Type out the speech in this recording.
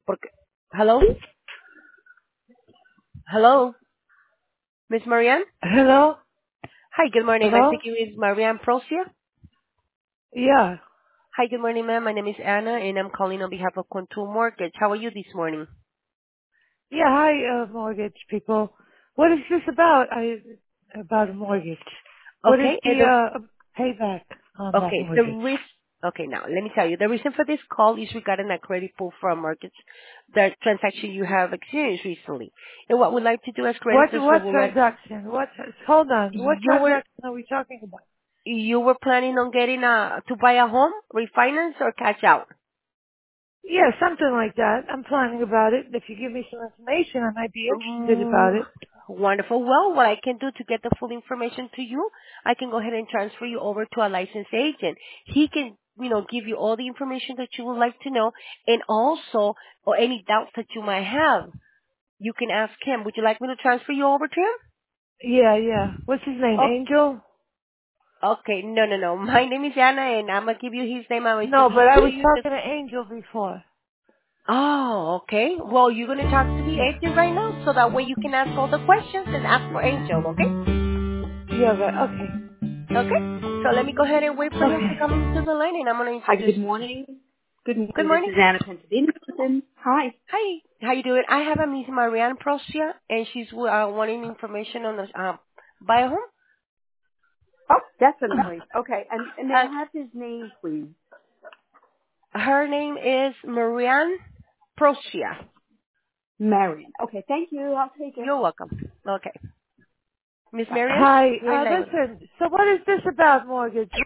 Porque, hello? Hello? Miss Marianne? Hello? Hi, good morning. I'm Hello? speaking with Marianne Procia. Yeah. Hi, good morning, ma'am. My name is Anna, and I'm calling on behalf of Contour Mortgage. How are you this morning? Yeah, hi, mortgage people. What is this about? About a mortgage. What is Okay, the, payback on that okay, the mortgage? risk. Okay, now let me tell you. The reason for this call is regarding a credit pull from mortgage, the transaction you have experienced recently. And what we'd like to do as creditors, we What would like transaction? Hold on. What you were transaction are we talking about? you were planning on getting a to buy a home, refinance, or cash out. Yeah, something like that. I'm planning about it. If you give me some information, I might be interested about Mm, it. wonderful. Well, what I can do to get the full information to you, I can go ahead and transfer you over to a licensed agent. He can, give you all the information that you would like to know and also, or any doubts that you might have. You can ask him. Would you like me to transfer you over to him? Yeah, yeah. What's his name? Oh, Angel? okay. No, no, no. My name is Anna and I'm going to give you his name. I'm going to No, give but I to was you the... talking to Angel before. Oh, okay. Well, you're going to talk to the Yeah. agent right now so that way you can ask all the questions and ask for Angel, okay? Yeah, right. Okay. Okay. So let me go ahead and wait for him to Okay. come into the line, and I'm going to Hi, introduce. good morning. Good Good morning. This morning. is Anna Pentadine. Hi. Hi. How you doing? I have a Miss Marianne Procia, and she's wanting information on the buy a home. Oh, definitely. Okay, and may Uh, I have his name, please? her name is Marianne Procia. Marion. Okay, thank you. I'll take it. You're welcome. Okay. Miss Bye. Marianne, Hi. you're in line with her. Listen. So what is this about mortgage?